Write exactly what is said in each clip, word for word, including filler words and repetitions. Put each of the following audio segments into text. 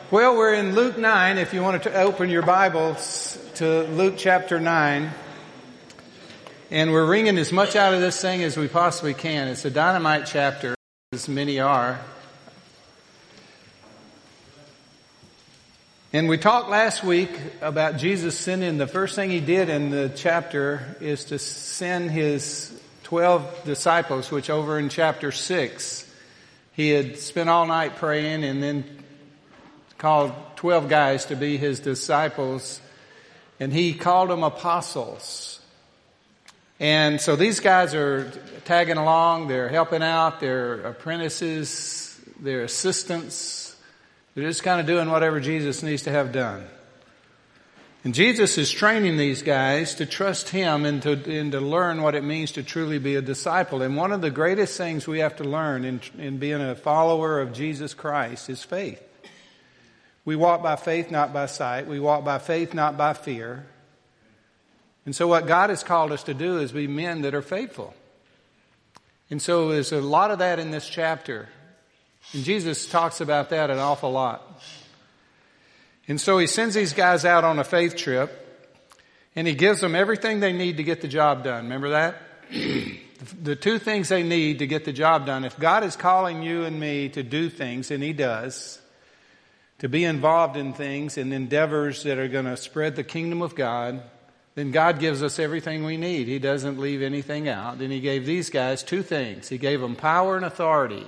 Well, we're in Luke nine, if you want to open your Bibles to Luke chapter nine. And we're wringing as much out of this thing as we possibly can. It's a dynamite chapter, as many are. And we talked last week about Jesus sending, the first thing he did in the chapter is to send his twelve disciples, which over in chapter six, he had spent all night praying and then called twelve guys to be his disciples, and he called them apostles. And so these guys are tagging along, they're helping out, they're apprentices, they're assistants, they're just kind of doing whatever Jesus needs to have done. And Jesus is training these guys to trust him and to, and to learn what it means to truly be a disciple. And one of the greatest things we have to learn in, in being a follower of Jesus Christ is faith. We walk by faith, not by sight. We walk by faith, not by fear. And so what God has called us to do is be men that are faithful. And so there's a lot of that in this chapter. And Jesus talks about that an awful lot. And so he sends these guys out on a faith trip, and he gives them everything they need to get the job done. Remember that? The two things they need to get the job done. If God is calling you and me to do things, and he does, to be involved in things and endeavors that are going to spread the kingdom of God, then God gives us everything we need. He doesn't leave anything out. And he gave these guys two things. He gave them power and authority.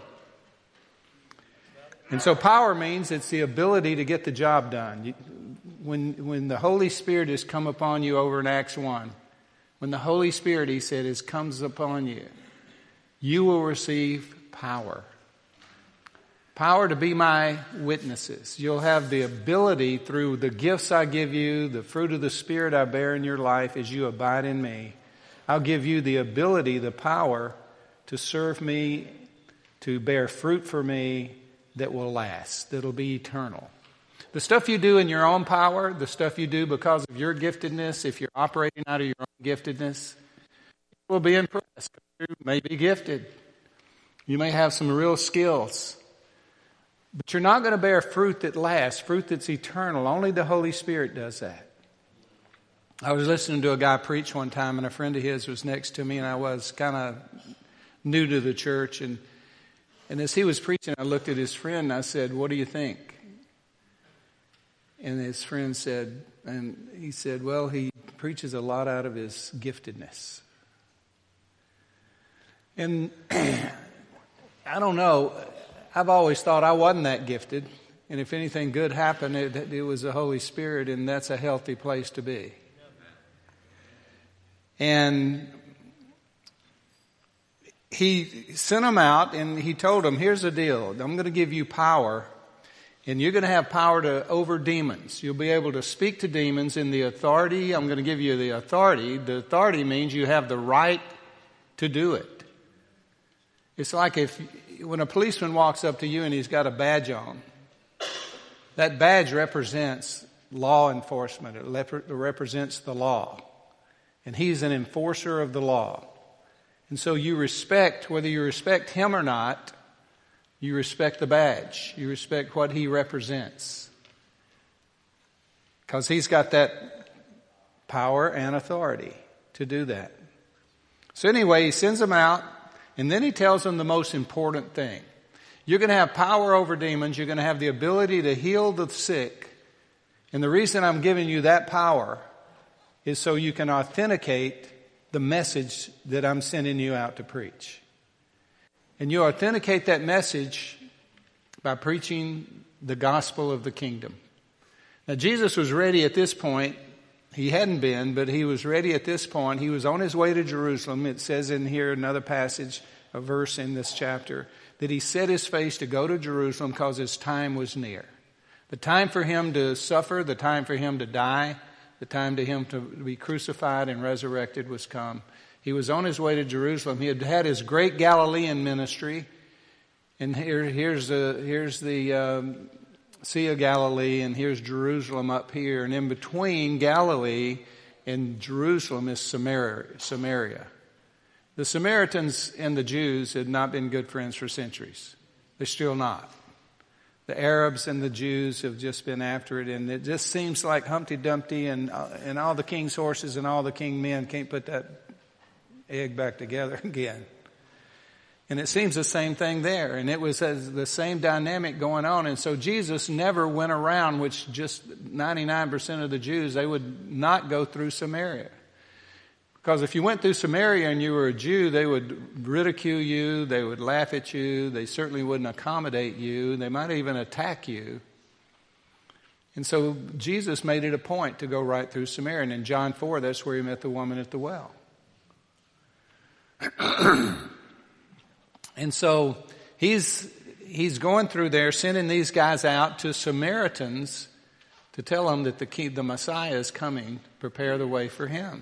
And so power means it's the ability to get the job done. When, when the Holy Spirit has come upon you over in Acts one, when the Holy Spirit, he said, is comes upon you, you will receive power. Power to be my witnesses. You'll have the ability through the gifts I give you, the fruit of the Spirit I bear in your life as you abide in me. I'll give you the ability, the power to serve me, to bear fruit for me that will last, that'll be eternal. The stuff you do in your own power, the stuff you do because of your giftedness, if you're operating out of your own giftedness, you will be impressed. You may be gifted. You may have some real skills. But you're not going to bear fruit that lasts, fruit that's eternal. Only the Holy Spirit does that. I was listening to a guy preach one time, and a friend of his was next to me, and I was kind of new to the church. And, and as he was preaching, I looked at his friend, and I said, "What do you think?" And his friend said, and he said, "Well, he preaches a lot out of his giftedness." And I don't know. I've always thought I wasn't that gifted. And if anything good happened, it, it was the Holy Spirit, and that's a healthy place to be. And he sent them out, and he told them, here's the deal. I'm going to give you power, and you're going to have power to over demons. You'll be able to speak to demons in the authority. I'm going to give you the authority. The authority means you have the right to do it. It's like if when a policeman walks up to you and he's got a badge on, that badge represents law enforcement. It rep- represents the law. And he's an enforcer of the law. And so you respect, whether you respect him or not, you respect the badge. You respect what he represents. Because he's got that power and authority to do that. So anyway, he sends them out. And then he tells them the most important thing. You're going to have power over demons. You're going to have the ability to heal the sick. And the reason I'm giving you that power is so you can authenticate the message that I'm sending you out to preach. And you authenticate that message by preaching the gospel of the kingdom. Now, Jesus was ready at this point. He hadn't been, but he was ready at this point. He was on his way to Jerusalem. It says in here, another passage, a verse in this chapter, that he set his face to go to Jerusalem because his time was near. The time for him to suffer, the time for him to die, the time to him to be crucified and resurrected was come. He was on his way to Jerusalem. He had had his great Galilean ministry. And here, here's the, here's the um, Sea of Galilee, and here's Jerusalem up here. And in between Galilee and Jerusalem is Samaria. Samaria. The Samaritans and the Jews had not been good friends for centuries. They're still not. the Arabs and the Jews have just been after it, and it just seems like Humpty Dumpty and uh, and all the king's horses and all the king men can't put that egg back together again. And it seems the same thing there, and it was uh, the same dynamic going on. And so Jesus never went around, which just ninety-nine percent of the Jews, they would not go through Samaria. Because if you went through Samaria and you were a Jew, they would ridicule you, they would laugh at you, they certainly wouldn't accommodate you, they might even attack you. And so Jesus made it a point to go right through Samaria. And in John four, that's where he met the woman at the well. And so he's he's going through there, sending these guys out to Samaritans to tell them that the king, the Messiah is coming, prepare the way for him.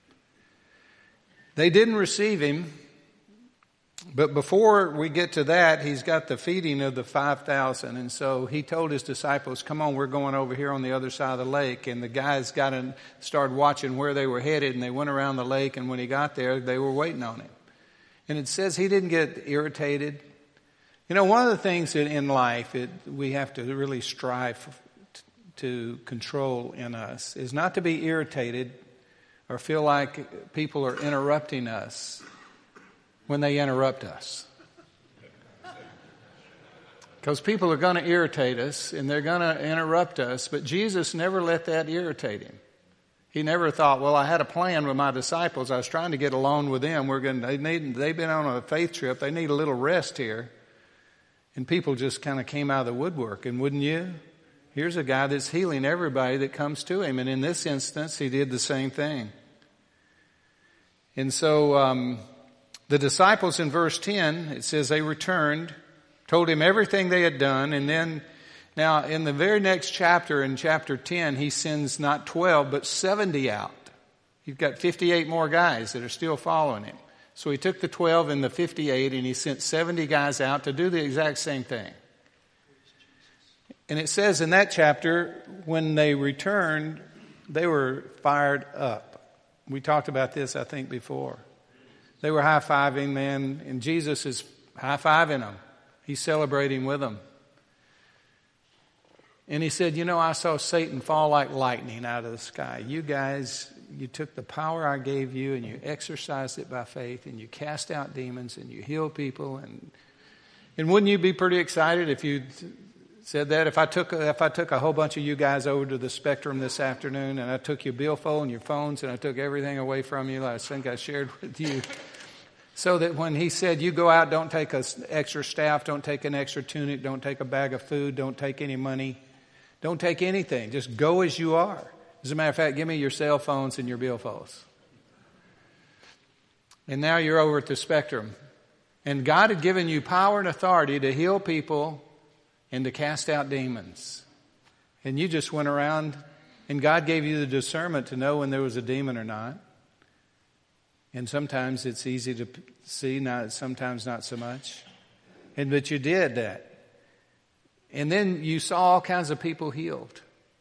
They didn't receive him, but before we get to that, he's got the feeding of the five thousand. And so he told his disciples, come on, we're going over here on the other side of the lake. And the guys got in, started watching where they were headed, and they went around the lake, and when he got there, they were waiting on him. And it says he didn't get irritated. You know, one of the things in, in life it, we have to really strive to control in us is not to be irritated or feel like people are interrupting us when they interrupt us. Because people are going to irritate us and they're going to interrupt us, but Jesus never let that irritate him. He never thought, well, I had a plan with my disciples. I was trying to get alone with them. We're going to, they need, they've been on a faith trip. They need a little rest here. And people just kind of came out of the woodwork. And wouldn't you? Here's a guy that's healing everybody that comes to him. And in this instance, he did the same thing. And so um, the disciples in verse ten, it says they returned, told him everything they had done. And then now in the very next chapter, in chapter ten, he sends not twelve, but seventy out. You've got fifty-eight more guys that are still following him. So he took the twelve and the fifty-eight and he sent seventy guys out to do the exact same thing. And it says in that chapter, when they returned, they were fired up. We talked about this, I think, before. They were high-fiving, man, and Jesus is high-fiving them. He's celebrating with them. And he said, you know, I saw Satan fall like lightning out of the sky. You guys, you took the power I gave you and you exercised it by faith and you cast out demons and you heal people. And and wouldn't you be pretty excited if you said that? If I took if I took a whole bunch of you guys over to the Spectrum this afternoon and I took your billfold and your phones and I took everything away from you, like I think I shared with you, so that when he said, you go out, don't take an extra staff, don't take an extra tunic, don't take a bag of food, don't take any money, don't take anything. Just go as you are. As a matter of fact, give me your cell phones and your billfolds. And now you're over at the Spectrum. And God had given you power and authority to heal people and to cast out demons. And you just went around and God gave you the discernment to know when there was a demon or not. And sometimes it's easy to see, not sometimes not so much. And but you did that. And then you saw all kinds of people healed.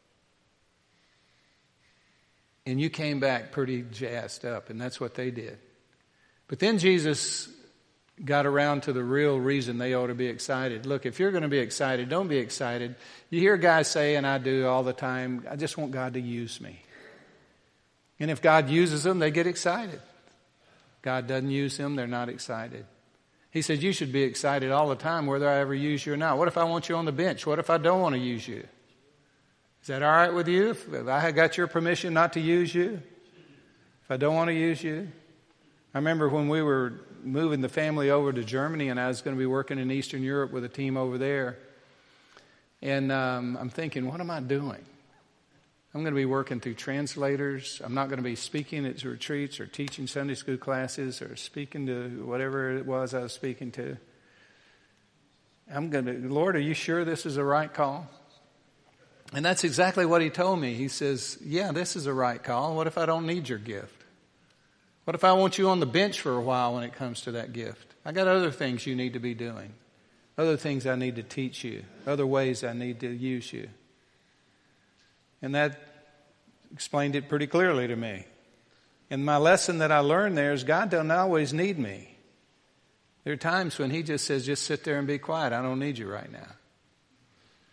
And you came back pretty jazzed up, and that's what they did. But then Jesus got around to the real reason they ought to be excited. Look, if you're going to be excited, don't be excited. You hear guys say, and I do all the time, I just want God to use me. And if God uses them, they get excited. God doesn't use them, they're not excited. He said, you should be excited all the time whether I ever use you or not. What if I want you on the bench? What if I don't want to use you? Is that all right with you? If I had got your permission not to use you? If I don't want to use you? I remember when we were moving the family over to Germany and I was going to be working in Eastern Europe with a team over there. And um, I'm thinking, what am I doing? I'm going to be working through translators. I'm not going to be speaking at retreats or teaching Sunday school classes or speaking to whatever it was I was speaking to. I'm going to, Lord, are you sure this is a right call? And that's exactly what he told me. He says, yeah, this is a right call. What if I don't need your gift? What if I want you on the bench for a while when it comes to that gift? I got other things you need to be doing. Other things I need to teach you. Other ways I need to use you. And that explained it pretty clearly to me. And my lesson that I learned there is God doesn't always need me. There are times when he just says, just sit there and be quiet. I don't need you right now.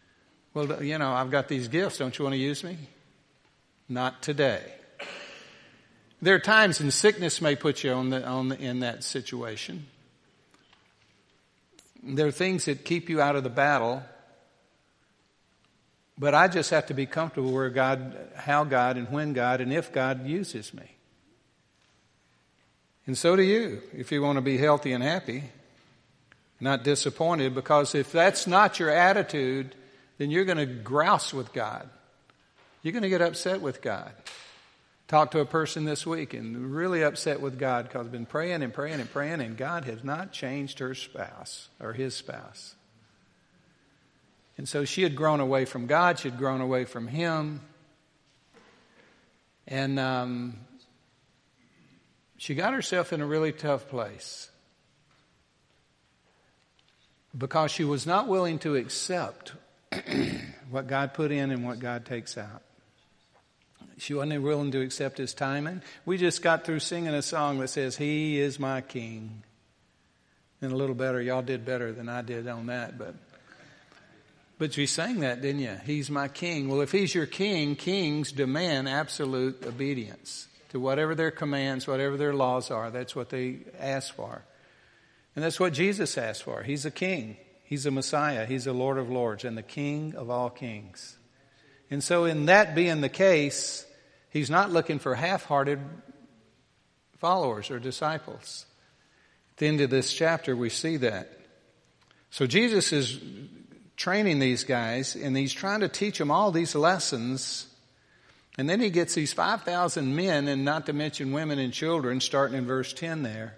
Well, you know, I've got these gifts. Don't you want to use me? Not today. There are times, and sickness may put you on the, on the, in that situation. There are things that keep you out of the battle. But I just have to be comfortable where God, how God, and when God, and if God uses me. And so do you, if you want to be healthy and happy, not disappointed, because if that's not your attitude, then you're going to grouse with God. You're going to get upset with God. Talked to a person this week and really upset with God because I've been praying and praying and praying, and God has not changed her spouse or his spouse. And so she had grown away from God. She had grown away from him. And um, she got herself in a really tough place because she was not willing to accept what God put in and what God takes out. She wasn't willing to accept his timing. We just got through singing a song that says, He is my King. And a little better. Y'all did better than I did on that, but... But you sang that, didn't you? He's my king. Well, if he's your king, kings demand absolute obedience to whatever their commands, whatever their laws are. That's what they ask for. And that's what Jesus asked for. He's a king. He's a Messiah. He's a Lord of Lords and the King of all kings. And so in that being the case, he's not looking for half-hearted followers or disciples. At the end of this chapter, we see that. So Jesus is training these guys, and he's trying to teach them all these lessons. And then he gets these five thousand men, and not to mention women and children, starting in verse ten there.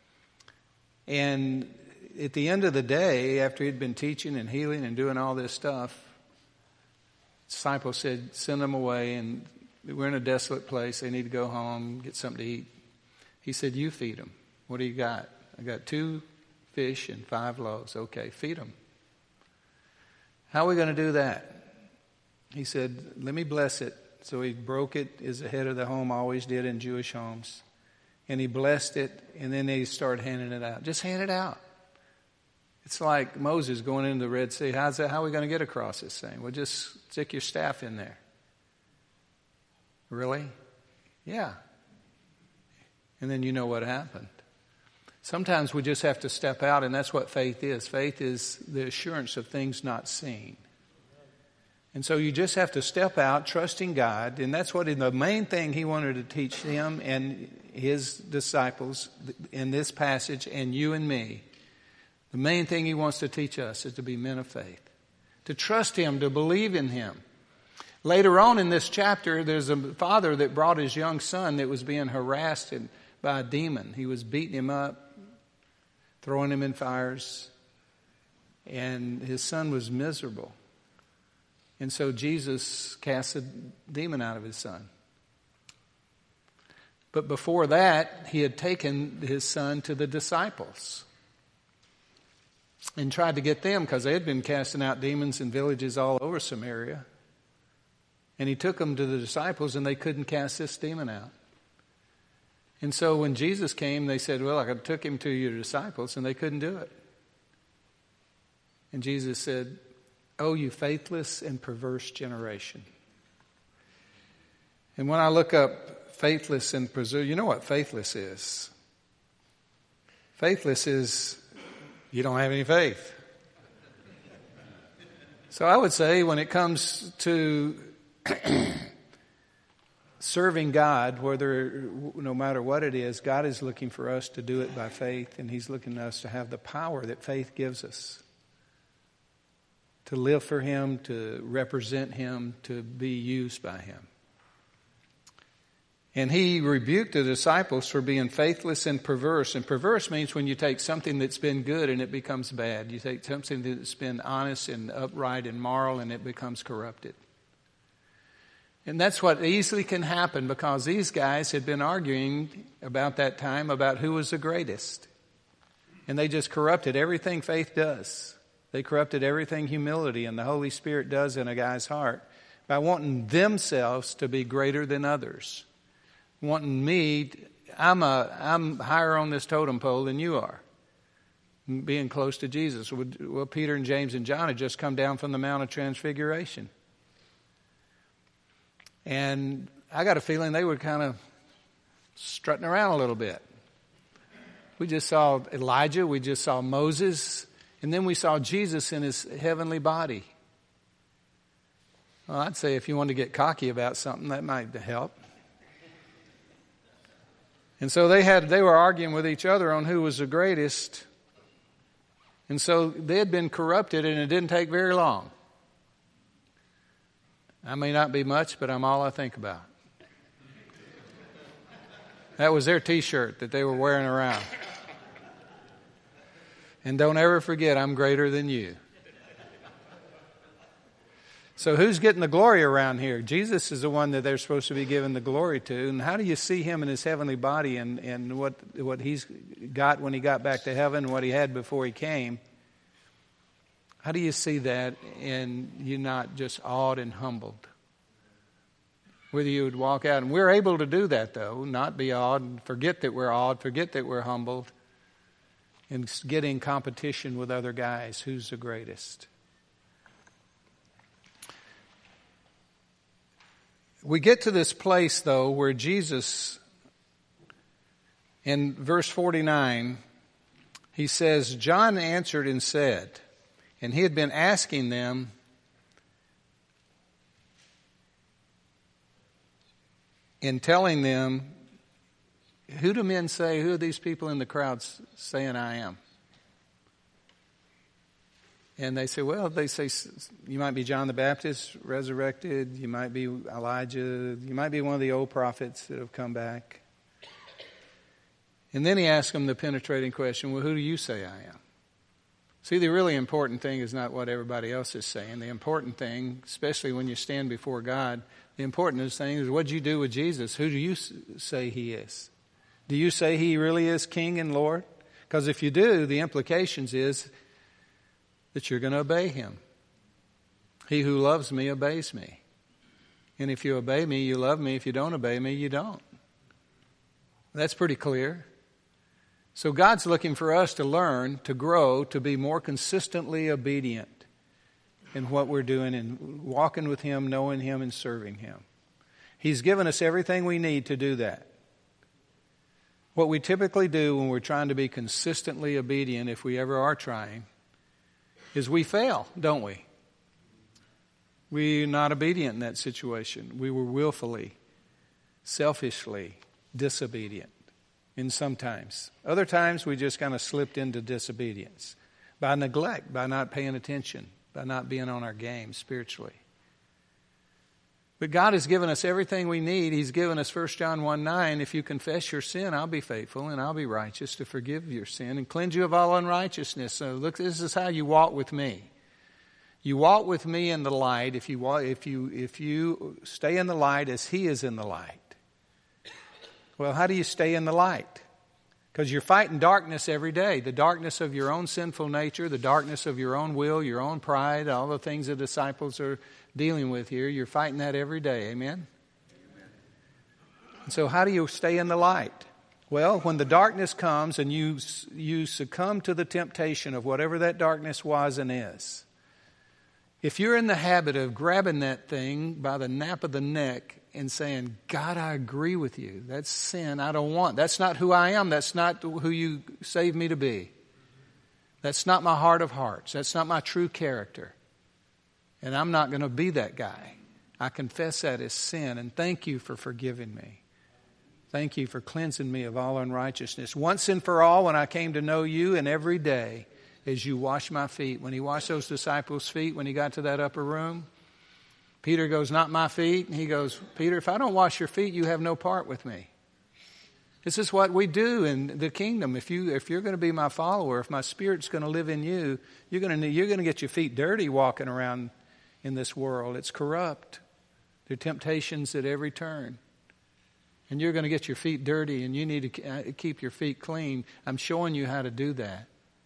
And at the end of the day, after he'd been teaching and healing and doing all this stuff, disciples said, send them away, and we're in a desolate place. They need to go home, get something to eat. He said, you feed them. What do you got? I got two fish and five loaves. Okay, feed them. How are we going to do that? He said, let me bless it. So he broke it as the head of the home always did in Jewish homes. And he blessed it, and then he started handing it out. Just hand it out. It's like Moses going into the Red Sea. How's that? How are we going to get across this thing? Well, just stick your staff in there. Really? Yeah. And then you know what happened. Sometimes we just have to step out, and that's what faith is. Faith is the assurance of things not seen. And so you just have to step out, trusting God, and that's what the main thing he wanted to teach him and his disciples in this passage, and you and me. The main thing he wants to teach us is to be men of faith, to trust him, to believe in him. Later on in this chapter, there's a father that brought his young son that was being harassed by a demon. He was beating him up, throwing him in fires, and his son was miserable. And so Jesus cast a demon out of his son. But before that, he had taken his son to the disciples and tried to get them, because they had been casting out demons in villages all over Samaria. And he took them to the disciples, and they couldn't cast this demon out. And so when Jesus came, they said, well, I took him to your disciples, and they couldn't do it. And Jesus said, oh, you faithless and perverse generation. And when I look up faithless and perverse, you know what faithless is? Faithless is you don't have any faith. So I would say when it comes to serving God, whether no matter what it is, God is looking for us to do it by faith, and he's looking at us to have the power that faith gives us. To live for him, to represent him, to be used by him. And he rebuked the disciples for being faithless and perverse. And perverse means when you take something that's been good and it becomes bad. You take something that's been honest and upright and moral and it becomes corrupted. And that's what easily can happen, because these guys had been arguing about that time about who was the greatest. And they just corrupted everything faith does. They corrupted everything humility and the Holy Spirit does in a guy's heart by wanting themselves to be greater than others. Wanting me, I'm a, I'm higher on this totem pole than you are. being close to Jesus. Well, Peter and James and John had just come down from the Mount of Transfiguration. And I got a feeling they were kind of strutting around a little bit. We just saw Elijah, we just saw Moses, and then we saw Jesus in his heavenly body. Well, I'd say if you want to get cocky about something, that might help. And so they had they were arguing with each other on who was the greatest. And so they had been corrupted, and it didn't take very long. I may not be much, but I'm all I think about. That was their T-shirt that they were wearing around. And don't ever forget, I'm greater than you. So who's getting the glory around here? Jesus is the one that they're supposed to be giving the glory to. And how do you see him in his heavenly body and, and what, what he's got when he got back to heaven and what he had before he came? How do you see that and you're not just awed and humbled? Whether you would walk out, and we're able to do that though, not be awed, forget that we're awed, forget that we're humbled, and get in competition with other guys. Who's the greatest? We get to this place, though, where Jesus, in verse forty-nine, he says, John answered and said, and he had been asking them, in telling them, who do men say, who are these people in the crowd saying I am? And they say, well, they say, you might be John the Baptist resurrected. You might be Elijah. You might be one of the old prophets that have come back. And then he asks them the penetrating question, well, who do you say I am? See, the really important thing is not what everybody else is saying. The important thing, especially when you stand before God, the important thing is what do you do with Jesus? Who do you say he is? Do you say he really is King and Lord? Because if you do, the implications is that you're going to obey him. He who loves me obeys me. And if you obey me, you love me. If you don't obey me, you don't. That's pretty clear. So God's looking for us to learn, to grow, to be more consistently obedient in what we're doing and walking with him, knowing him, and serving him. He's given us everything we need to do that. What we typically do when we're trying to be consistently obedient, if we ever are trying, is we fail, don't we? We're not obedient in that situation. We were willfully, selfishly disobedient in some times. Other times we just kind of slipped into disobedience by neglect, by not paying attention, by not being on our game spiritually. But God has given us everything we need. He's given us First John one nine, if you confess your sin, I'll be faithful and I'll be righteous to forgive your sin and cleanse you of all unrighteousness. So look, this is how you walk with me. You walk with me in the light if you walk, if you if you stay in the light as he is in the light. Well, how do you stay in the light? Because you're fighting darkness every day. The darkness of your own sinful nature, the darkness of your own will, your own pride, all the things the disciples are dealing with here. You're fighting that every day. Amen? Amen. And so how do you stay in the light? Well, when the darkness comes and you you succumb to the temptation of whatever that darkness was and is, if you're in the habit of grabbing that thing by the nape of the neck and saying, God, I agree with you. That's sin. I don't want. That's not who I am. That's not who you saved me to be. That's not my heart of hearts. That's not my true character. And I'm not going to be that guy. I confess that as sin, and thank you for forgiving me. Thank you for cleansing me of all unrighteousness. Once and for all, when I came to know you, and every day as you wash my feet. When he washed those disciples' feet, when he got to that upper room, Peter goes, not my feet. And he goes, Peter, if I don't wash your feet, you have no part with me. This is what we do in the kingdom. If you if you're going to be my follower, if my Spirit's going to live in you, you're going to you're going to get your feet dirty walking around in this world. It's corrupt. There are temptations at every turn. And you're going to get your feet dirty, and you need to keep your feet clean. I'm showing you how to do that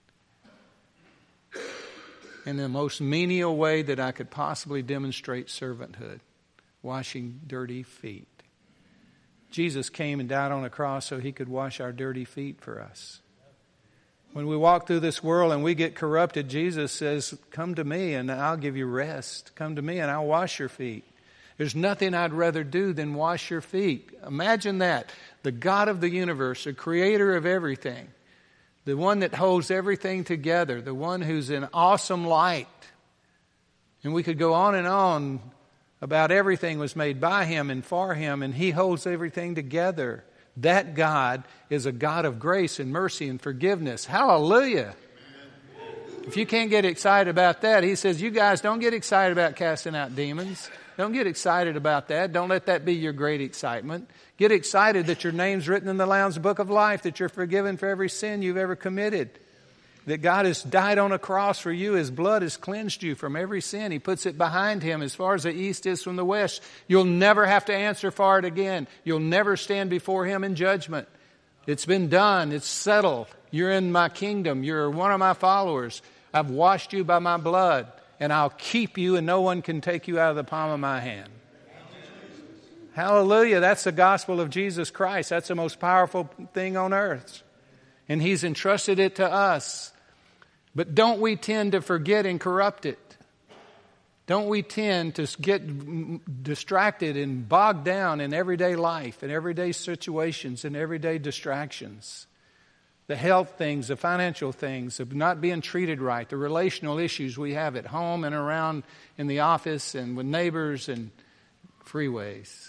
in the most menial way that I could possibly demonstrate servanthood, washing dirty feet. Jesus came and died on a cross so he could wash our dirty feet for us. When we walk through this world and we get corrupted, Jesus says, come to me and I'll give you rest. Come to me and I'll wash your feet. There's nothing I'd rather do than wash your feet. Imagine that. The God of the universe, the creator of everything, the one that holds everything together, the one who's an awesome light. And we could go on and on about everything was made by Him and for Him, and He holds everything together. That God is a God of grace and mercy and forgiveness. Hallelujah. If you can't get excited about that, He says, you guys don't get excited about casting out demons. Don't get excited about that. Don't let that be your great excitement. Get excited that your name's written in the Lamb's Book of Life, that you're forgiven for every sin you've ever committed, that God has died on a cross for you. His blood has cleansed you from every sin. He puts it behind Him as far as the east is from the west. You'll never have to answer for it again. You'll never stand before Him in judgment. It's been done. It's settled. You're in my kingdom. You're one of my followers. I've washed you by my blood, and I'll keep you, and no one can take you out of the palm of my hand. Hallelujah. That's the gospel of Jesus Christ. That's the most powerful thing on earth. And He's entrusted it to us. But don't we tend to forget and corrupt it? Don't we tend to get distracted and bogged down in everyday life, in everyday situations, in everyday distractions? The health things, the financial things, of not being treated right, the relational issues we have at home and around in the office and with neighbors and freeways.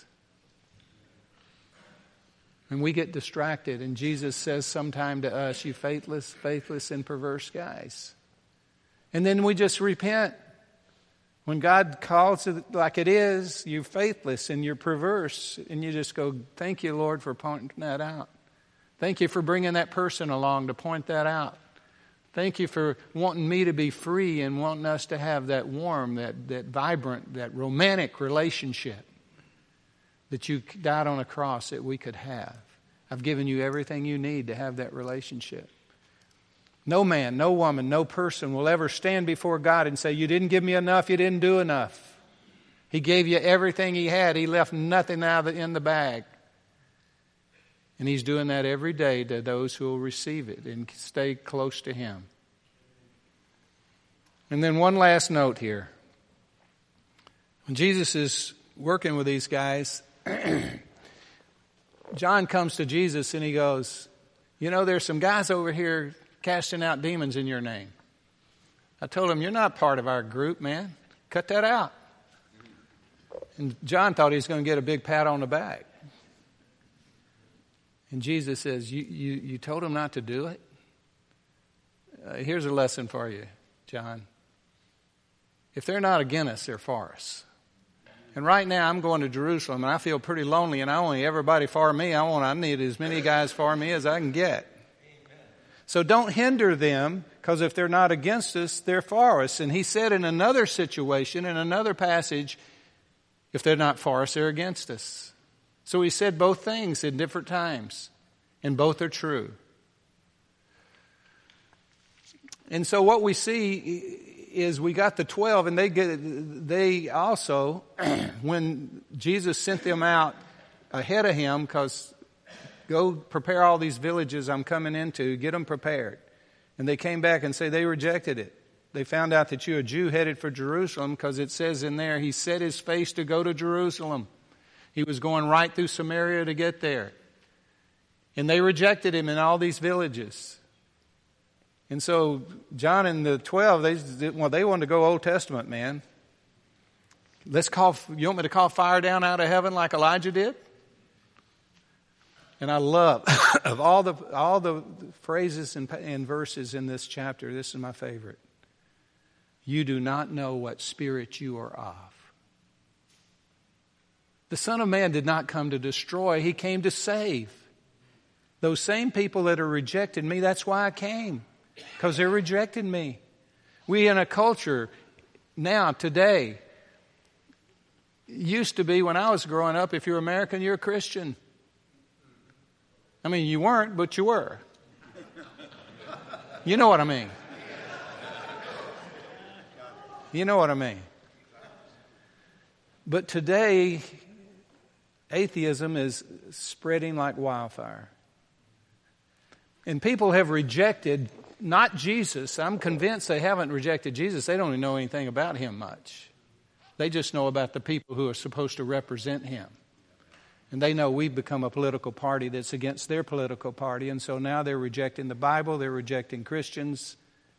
And we get distracted, and Jesus says sometime to us, you faithless, faithless, and perverse guys. And then we just repent. When God calls it like it is, you're faithless and you're perverse, and you just go, thank you, Lord, for pointing that out. Thank you for bringing that person along to point that out. Thank you for wanting me to be free and wanting us to have that warm, that, that vibrant, that romantic relationship that you died on a cross that we could have. I've given you everything you need to have that relationship. No man, no woman, no person will ever stand before God and say, you didn't give me enough, you didn't do enough. He gave you everything He had. He left nothing out in the bag. And He's doing that every day to those who will receive it and stay close to Him. And then one last note here. When Jesus is working with these guys, John comes to Jesus and he goes, you know, there's some guys over here casting out demons in your name. I told him, you're not part of our group, man. Cut that out. And John thought he was going to get a big pat on the back. And Jesus says, you, you, you told him not to do it? Uh, here's a lesson for you, John. If they're not against us, they're for us. And right now I'm going to Jerusalem and I feel pretty lonely, and I want everybody for me. I want I need as many guys for me as I can get. Amen. So don't hinder them, because if they're not against us, they're for us. And He said in another situation, in another passage, if they're not for us, they're against us. So He said both things in different times, and both are true. And so what we see is we got the twelve, and they get they also, when Jesus sent them out ahead of Him, because go prepare all these villages I'm coming into, get them prepared. And they came back and say they rejected it. They found out that you're a Jew headed for Jerusalem, because it says in there, He set His face to go to Jerusalem. He was going right through Samaria to get there. And they rejected Him in all these villages. And so John and the twelve, they well, they wanted to go Old Testament, man. Let's call. You want me to call fire down out of heaven like Elijah did? And I love of all the all the phrases and, and verses in this chapter. This is my favorite. You do not know what spirit you are of. The Son of Man did not come to destroy; He came to save. Those same people that are rejecting me. That's why I came. Because they're rejecting me. We in a culture now, today, used to be when I was growing up, if you're American, you're a Christian. I mean, you weren't, but you were. You know what I mean. You know what I mean. But today, atheism is spreading like wildfire. And people have rejected not Jesus. I'm convinced they haven't rejected Jesus. They don't even know anything about him much. They just know about the people who are supposed to represent him. And they know we've become a political party that's against their political party. And so now they're rejecting the Bible. They're rejecting Christians.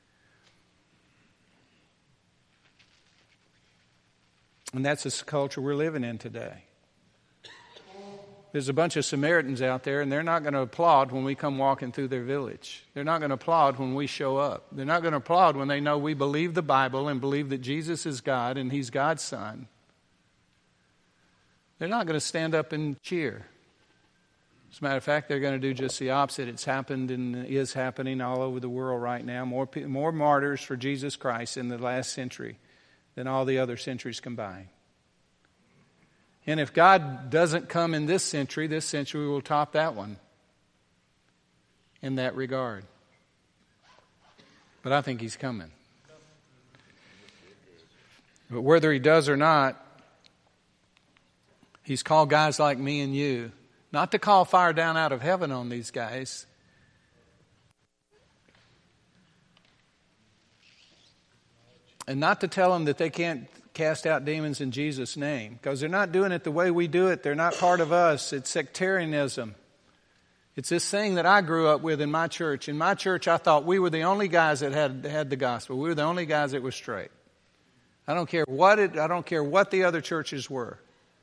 And that's the culture we're living in today. There's a bunch of Samaritans out there, and they're not going to applaud when we come walking through their village. They're not going to applaud when we show up. They're not going to applaud when they know we believe the Bible and believe that Jesus is God and he's God's son. They're not going to stand up and cheer. As a matter of fact, they're going to do just the opposite. It's happened and is happening all over the world right now. More, more martyrs for Jesus Christ in the last century than all the other centuries combined. And if God doesn't come in this century, this century will top that one in that regard. But I think he's coming. But whether he does or not, he's called guys like me and you, not to call fire down out of heaven on these guys. And not to tell them that they can't cast out demons in Jesus' name, because they're not doing it the way we do it. They're not part of us. It's sectarianism. It's this thing that I grew up with in my church. In my church, I thought we were the only guys that had had the gospel. We were the only guys that were straight. I don't care what it. I don't care what the other churches were.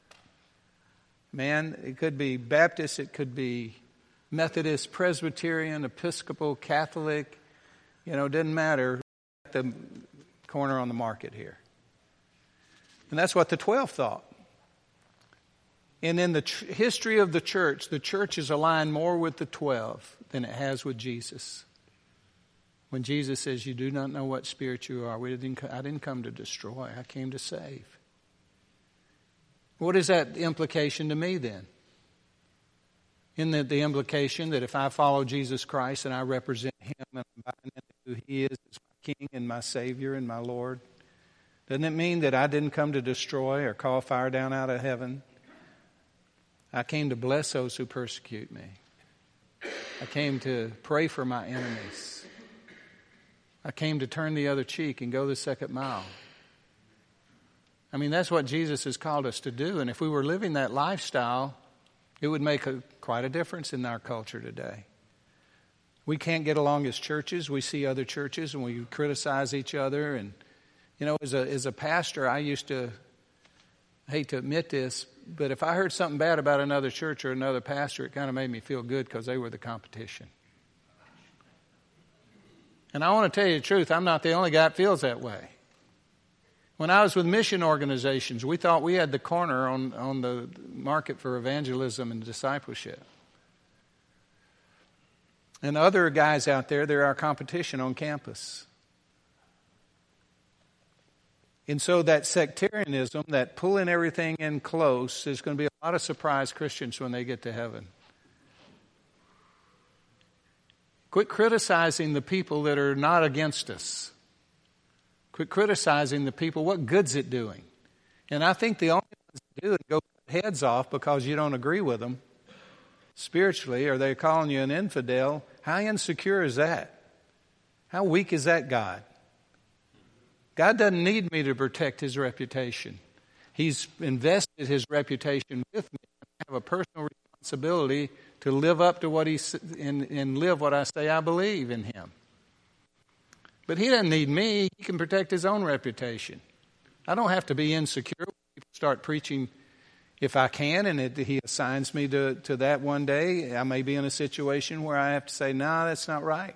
Man, it could be Baptist, it could be Methodist, Presbyterian, Episcopal, Catholic. You know, it didn't matter. The corner on the market here. And that's what the twelve thought. And in the tr- history of the church, the church is aligned more with the twelve than it has with Jesus. When Jesus says, you do not know what spirit you are. We didn't, I didn't come to destroy. I came to save. What is that implication to me then? In the, the implication that if I follow Jesus Christ and I represent him and I'm buying into who he is as my King and my Savior and my Lord, doesn't it mean that I didn't come to destroy or call fire down out of heaven? I came to bless those who persecute me. I came to pray for my enemies. I came to turn the other cheek and go the second mile. I mean, that's what Jesus has called us to do. And if we were living that lifestyle, it would make a, quite a difference in our culture today. We can't get along as churches. We see other churches and we criticize each other. And, you know, as a, as a pastor, I used to, I hate to admit this, but if I heard something bad about another church or another pastor, it kind of made me feel good because they were the competition. And I want to tell you the truth, I'm not the only guy that feels that way. When I was with mission organizations, we thought we had the corner on, on the market for evangelism and discipleship. And other guys out there, they're our competition on campus. And so that sectarianism, that pulling everything in close, there's going to be a lot of surprised Christians when they get to heaven. Quit criticizing the people that are not against us. Quit criticizing the people. What good's it doing? And I think the only ones that do it go cut heads off because you don't agree with them spiritually, or they're calling you an infidel. How insecure is that? How weak is that God? God doesn't need me to protect his reputation. He's invested his reputation with me. I have a personal responsibility to live up to what he and, and live what I say I believe in him. But he doesn't need me. He can protect his own reputation. I don't have to be insecure when people start preaching. If I can, and it, he assigns me to, to that one day, I may be in a situation where I have to say, no, nah, that's not right.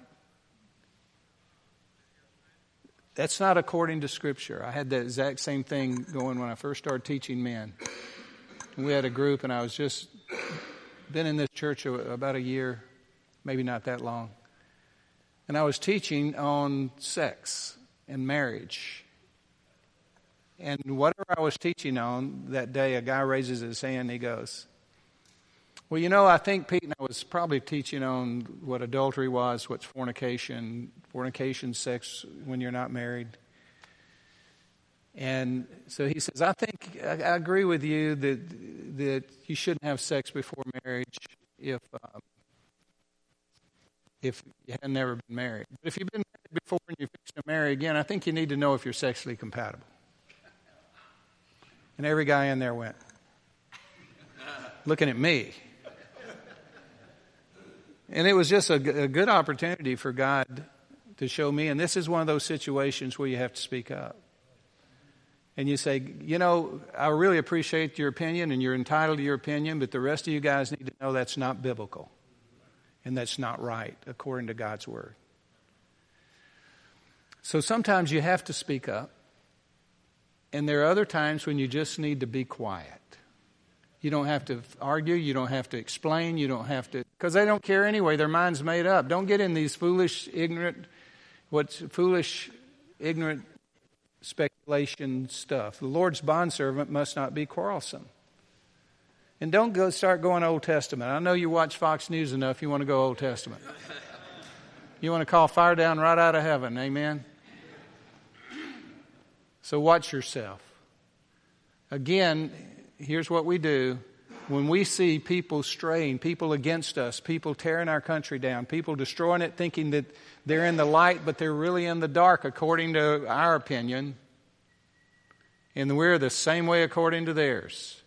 That's not according to Scripture. I had the exact same thing going when I first started teaching men. And we had a group, and I was just been in this church about a year, maybe not that long. And I was teaching on sex and marriage. And whatever I was teaching on that day, a guy raises his hand and he goes, well, you know, I think Pete and I was probably teaching on what adultery was, what's fornication, fornication, sex when you're not married. And so he says, I think, I, I agree with you that that you shouldn't have sex before marriage if um, if you had never been married. But if you've been married before and you're fixing to marry again, I think you need to know if you're sexually compatible. And every guy in there went, looking at me. And it was just a, a good opportunity for God to show me. And this is one of those situations where you have to speak up. And you say, you know, I really appreciate your opinion and you're entitled to your opinion, but the rest of you guys need to know that's not biblical. And that's not right according to God's word. So sometimes you have to speak up. And there are other times when you just need to be quiet. You don't have to argue. You don't have to explain. You don't have to, because they don't care anyway. Their mind's made up. Don't get in these foolish, ignorant, what's foolish, ignorant speculation stuff. The Lord's bondservant must not be quarrelsome. And don't go start going Old Testament. I know you watch Fox News enough. You want to go Old Testament. You want to call fire down right out of heaven. Amen. So watch yourself. Again, here's what we do. When we see people straying, people against us, people tearing our country down, people destroying it, thinking that they're in the light, but they're really in the dark, according to our opinion, and we're the same way according to theirs.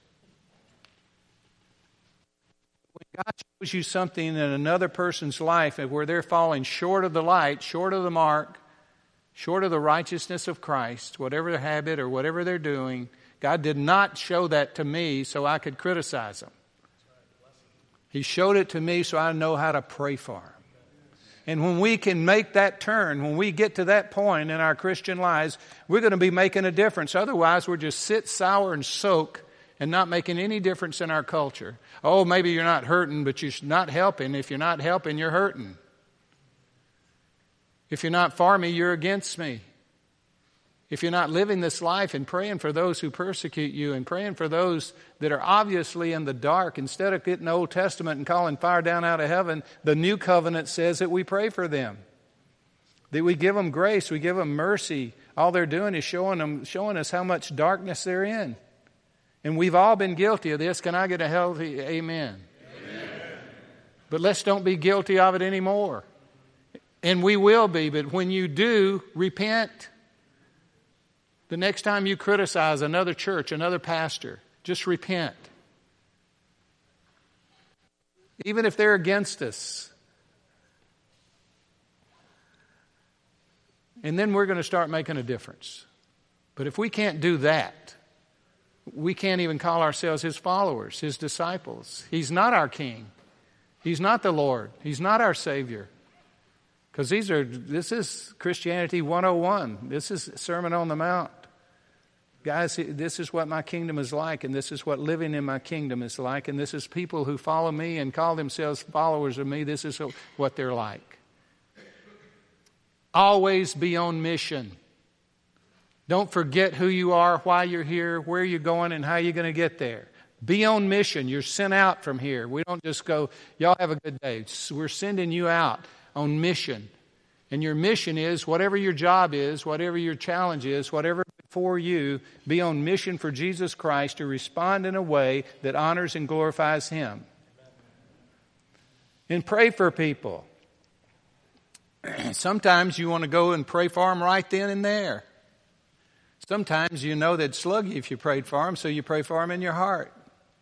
When God shows you something in another person's life where they're falling short of the light, short of the mark, short of the righteousness of Christ, whatever their habit or whatever they're doing, God did not show that to me so I could criticize them. He showed it to me so I know how to pray for them. And when we can make that turn, when we get to that point in our Christian lives, we're going to be making a difference. Otherwise, we're just sit, sour, and soak and not making any difference in our culture. Oh, maybe you're not hurting, but you're not helping. If you're not helping, you're hurting. If you're not for me, you're against me. If you're not living this life and praying for those who persecute you and praying for those that are obviously in the dark, instead of getting the Old Testament and calling fire down out of heaven, the New Covenant says that we pray for them. That we give them grace, we give them mercy. All they're doing is showing them, showing us how much darkness they're in. And we've all been guilty of this. Can I get a healthy amen? Amen. But let's don't be guilty of it anymore. And we will be, but when you do, repent. The next time you criticize another church, another pastor, just repent. Even if they're against us. And then we're going to start making a difference. But if we can't do that, we can't even call ourselves His followers, His disciples. He's not our King. He's not the Lord. He's not our Savior. Because these are, this is Christianity one oh one. This is Sermon on the Mount. Guys, this is what my kingdom is like, and this is what living in my kingdom is like, and this is people who follow me and call themselves followers of me. This is what they're like. Always be on mission. Don't forget who you are, why you're here, where you're going, and how you're going to get there. Be on mission. You're sent out from here. We don't just go, y'all have a good day. We're sending you out on mission. And your mission is, whatever your job is, whatever your challenge is, whatever for you, be on mission for Jesus Christ to respond in a way that honors and glorifies Him. And pray for people. Sometimes you want to go and pray for them right then and there. Sometimes you know they'd slug you if you prayed for them, so you pray for them in your heart.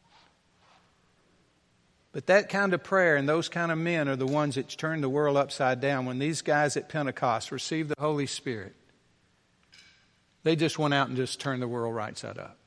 But that kind of prayer and those kind of men are the ones that turn the world upside down. When these guys at Pentecost received the Holy Spirit, they just went out and just turned the world right side up.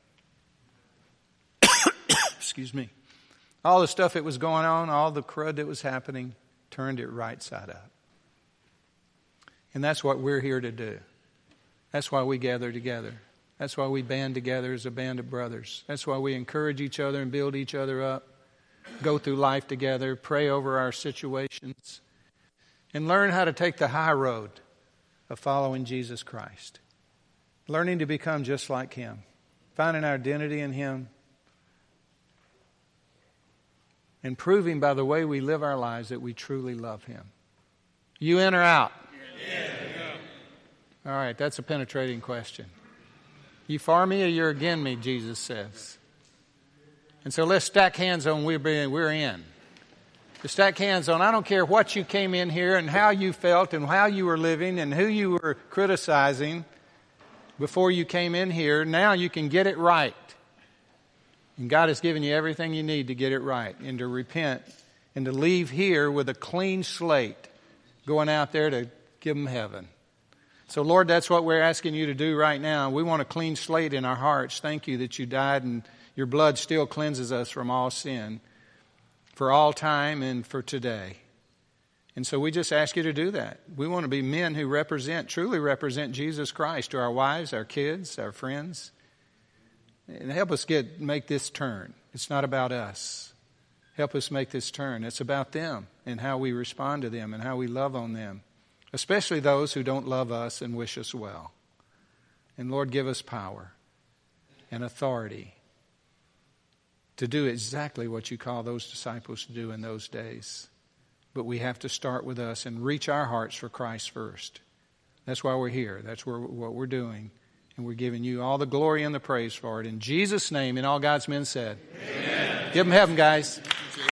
Excuse me. All the stuff that was going on, all the crud that was happening, turned it right side up. And that's what we're here to do. That's why we gather together. That's why we band together as a band of brothers. That's why we encourage each other and build each other up. Go through life together, pray over our situations, and learn how to take the high road of following Jesus Christ. Learning to become just like Him. Finding our identity in Him. And proving by the way we live our lives that we truly love Him. You in or out? Yeah. All right, that's a penetrating question. You for me or you're against me, Jesus says. And so let's stack hands on we're, being, we're in. The stack hands on. I don't care what you came in here and how you felt and how you were living and who you were criticizing before you came in here. Now you can get it right. And God has given you everything you need to get it right and to repent and to leave here with a clean slate going out there to give them heaven. So, Lord, that's what we're asking you to do right now. We want a clean slate in our hearts. Thank you that you died and your blood still cleanses us from all sin for all time and for today. And so we just ask you to do that. We want to be men who represent, truly represent Jesus Christ to our wives, our kids, our friends. And help us get make this turn. It's not about us. Help us make this turn. It's about them and how we respond to them and how we love on them, especially those who don't love us and wish us well. And Lord, give us power and authority to do exactly what you call those disciples to do in those days. But we have to start with us and reach our hearts for Christ first. That's why we're here. That's where, what we're doing. And we're giving you all the glory and the praise for it. In Jesus' name, and all God's men said. Amen. Give them heaven, guys.